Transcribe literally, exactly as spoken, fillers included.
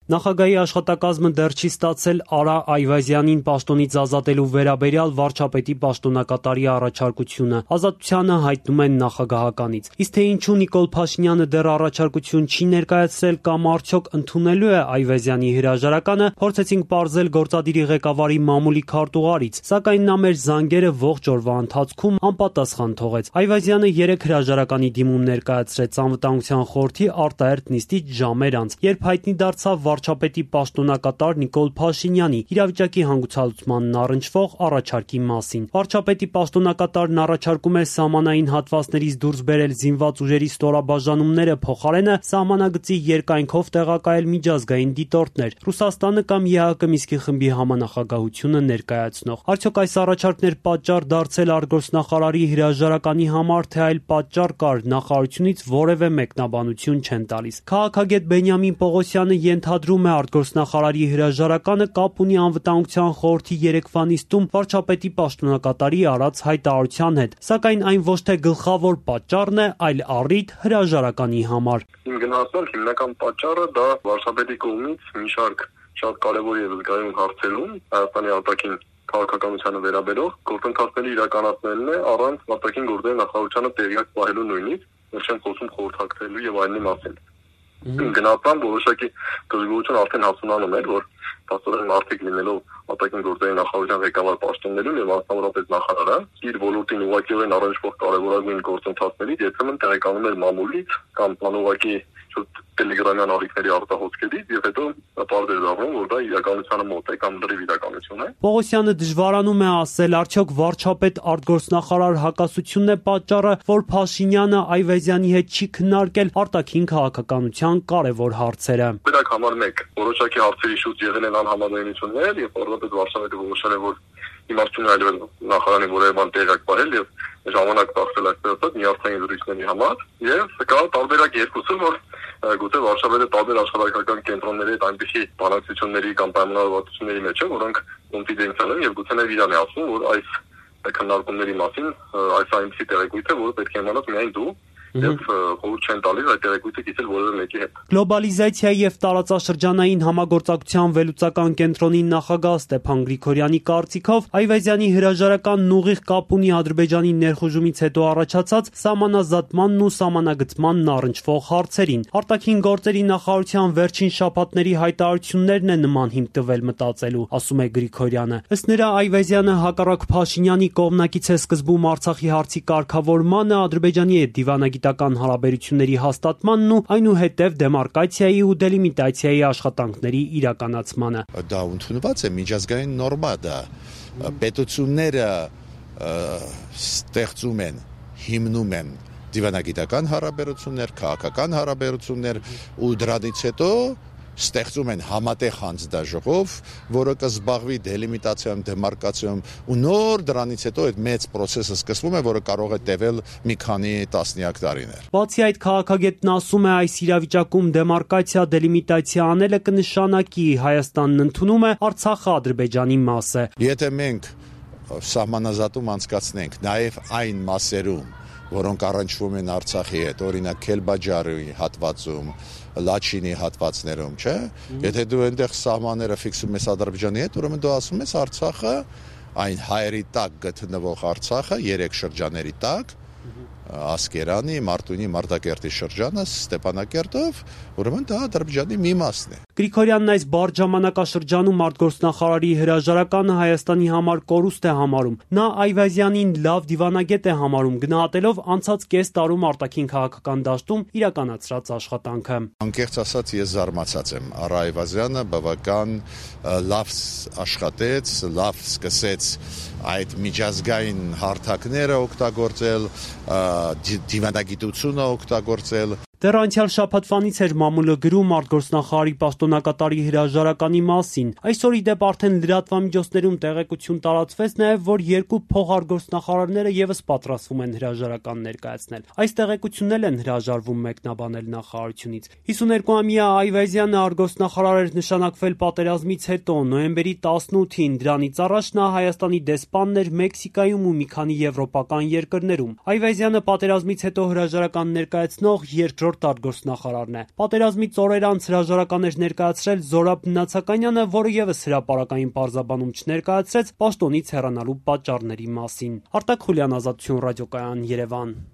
Նախագահի աշխատակազմը դեռ չի ստացել Արա Այվազյանին պաշտոնից ազատելու վերաբերյալ վարչապետի պաշտոնակատարի առաջարկությունը։ Ազատությանը հայտնում են նախագահականից։ Իսկ թե ինչու Նիկոլ Փաշինյանը դեռ առաջարկություն չի ներկայացրել կամ արդյոք ընդունելու է Այվազյանի հրաժարականը, փորձեցինք պարզել գործադիրի ղեկավարի մամուլի քարտուղարից, սակայն նա մեր զանգերը ողջ օրվա ընթացքում անպատասխան թողեց։ Այվազյանը երեք հրաժարականի դիմում ներկայացրեց Անվտանգության խորհրդի արտահերթ նիստից ժամեր անց, երբ հայտնի դարձավ վարչապետի պաշտոնակատար Նիկոլ Փաշինյանի իրավիճակի հանգուցալուծմանն առնչվող առաջարկի մասին։ Վարչապետի պաշտոնակատարն առաջարկում էր սահմանային հատվածներից դուրս բերել զինված ուժերի ստորաբաժանումները, փոխարենը սահմանագծի երկայնքով տեղակայել միջազգային դիտորդներ, Ռուսաստանը կամ ԵԱՀԿ Մինսկի խմբի համանախագահությունը ներկայացնող։ Արդյոք այս առաջարկն էր պատճառ դարձել արտգործնախարարի հրաժարականի համար, թե այլ պատճառ կար, նախարարությունից որևէ մեկնաբանություն չեն տալիս։ Քաղաքագետ Բենյամին Պողոսյանը ենթադրում է արտգործնախարարի հրաժարականը կապ ունի Անվտանգության խորհրդի երեկվա նիստում վարչապետի պաշտոնակատարի արած հայտարարության հետ, սակայն այն ոչ թե գլխավոր պատճառն է, այլ առիթ հրաժարականի համար։ Իմ գնահատմամբ հիմնական պատճառը դա վարչապետի կողմից մի շարք շատ կարևոր եւ զգայուն հարցերում Հայաստանի արտաքին քաղաքականությանը վերաբերող գործընթացների իրականացնելն է առանց արտաքին գործերի նախարարությանը տեղյակ պահելու նույնիսկ, ոչ չեմ խոսում խորհրդակցելու եւ այլնի մասին։ Գնահատան որոշակի դժգոհություն արդեն հասունանում էր, որ փաստորեն մարդիկ լինելով արտաքին գործերի նախարարության ղեկավար պաշտոններում եւ մասնավորապես նախարարը իր ոլորտին ուղղակիորեն առնչվող կարևորագույն գործընթացներից երբեմն տեղեկանում էր մամուլից կամ անուղղակի տելեգրամյան ալիքների արտահոսքերից եւ հետո պարզ էր դառնում, որ դա իրականությանը մոտ է կամ լրիվ իրականություն է։ Պողոսյանը դժվարանում է ասել, արդյոք վարչապետ արտգործնախարար հակասությունն է պատճառը, որ Փաշինյանը Այվազյանի հետ չի քննարկել արտաքին քաղաքականության կարևոր հարցերը։ Դրանք համար մեկ որոշակի հարցերի շուրջ եղել են անհամաձայնություններ եւ որովհետեւ վարչապետը որոշել է, որ իմաստուն այլևս նախարարի որևէ բան տեղյակ պահել եւ ժամանակ ծախսել այստեղ միասնային զրույցների համար եւ կա տարբերակ երկուսը, որ գուցե վարչապետը տարբեր աշխատանքական կենտրոնների հետ այնպիսի բանակցությունների կամ պայմանավորվածությունների մեջ է, որոնք կոնֆիդենցիալ են եւ գուցե նաեւ իրան է ասում, որ այս քննարկումների մասին այս այնպիսի տեղեկույթ է, որը պետք է իմանաս միայն դու եւ խորհուրդ չեն տալիս այդ տեղեկույթը կիսել որևէ մեկի հետ։ Գլոբալիզացիայի եւ տարածաշրջանային համագործակցության վերլուծական կենտրոնի նախագահ Ստեփան Գրիգորյանի կարծիքով Այվազյանի հրաժարականն ուղիղ կապ ունի Ադրբեջանի ներխուժումից հետո առաջացած սահմանազատմանն ու սահմանագծմանն առնչվող հարցերին։ Արտաքին գործերի նախարարության վերջին շաբաթների հայտարարություններն է նման հիմք տվել մտածելու, ասում է Գրիգորյանը։ Ըստ նրա Այվազյանը հակառակ Փաշինյանի կողմնակից է սկզբում Արցախի հարցի կարգավորմանը, Ադրբեջանի հետ դիվանագիտական հարաբերությունների հաստատմանն ու այնուհետև դեմարկացիայի ու դելիմիտացիայի աշխատանքների իրականացմանը։ Դա ընդունված է միջազգային նորմա, դա պետությունները ստեղծում են, հիմնում են դիվանագիտական հարաբերություններ, քաղաքական հարաբերություններ ու դրանից հետո ստեղծում են համատեղ հանձնաժողով, որը կզբաղվի դելիմիտացիայով, դեմարկացիայով ու նոր դրանից հետո այդ մեծ process-ը սկսվում է, որը կարող է տևել մի քանի տասնյակ տարիներ։ Բացի այդ, քաղաքագետն ասում է, այս իրավիճակում դեմարկացիա, դելիմիտացիա անելը կնշանակի Հայաստանն ընդունում է Արցախը Ադրբեջանի մաս է։ Եթե մենք սահմանազատում անցկացնենք նաև այն մասերում, որոնք առնչվում են Արցախի հետ, օրինակ Քելբաջարի հատվածում, Լաչինի հատվածներում, չէ՞։ Եթե դու այնտեղ սահմանները ֆիքսում ես Ադրբեջանի հետ, ուրեմն դու ասում ես Արցախը, այն հայերի տակ գտնվող Արցախը, երեք շրջաների տակ, Ասկերանի, Մարտունի, Մարտակերտի շրջանը, Ստեփանակերտով, ուրեմն դա Ադրբեջանի մի մասն է։ Գրիգորյանն այս բարդ ժամանակաշրջանում արտգործնախարարի հրաժարականը Հայաստանի համար կորուստ է համարում։ Նա Այվազյանին լավ դիվանագետ է համարում, գնահատելով անցած կես տարում արտաքին քաղաքական դաշտում իրականացրած աշխատանքը։ Անկեղծ ասած, ես զարմացած եմ։ Արա Այվազյանը բավական լավ աշխատեց, լավ սկսեց այդ միջազգային հարթակները օգտագործել, դիվանագիտությունը օգտագործել։ Դեռ անցյալ շաբաթվանից էր մամուլը գրում արտգործնախարարի պաշտոնակատարի հրաժարականի մասին։ Այսօր ի դեպ արդեն լրատվամիջոցներում տեղեկություն տարածվեց նաև, որ երկու փոխարտգործնախարարները եւս պատրաստվում են հրաժարական ներկայացնել։ Այս տեղեկությունն են հրաժարվում մեկնաբանել նախարարությունից։ հիսուներկուամյա Այվազյանը արտգործնախարար էր նշանակվել պատերազմից հետո նոյեմբերի տասնութին։ Դրանից առաջ նա Հայաստանի դեսպանն էր Մեքսիկայում ու մի քանի եվրոպական երկրներում։ Այվազյանը պատերազմից հետո հրաժարական ներկայացնող երկրորդ ոլորտ արտգործնախարարն է։ Պատերազմից օրեր անց հրաժարական էր ներկայացրել Զորաբ Նացականյանը, որը եւս հրապարակային պարզաբանում չներկայացրեց պաշտոնից հեռանալու պատճառների մասին։ Արտակ Խուլյան, Ազատություն ռադիոկայան, Երևան։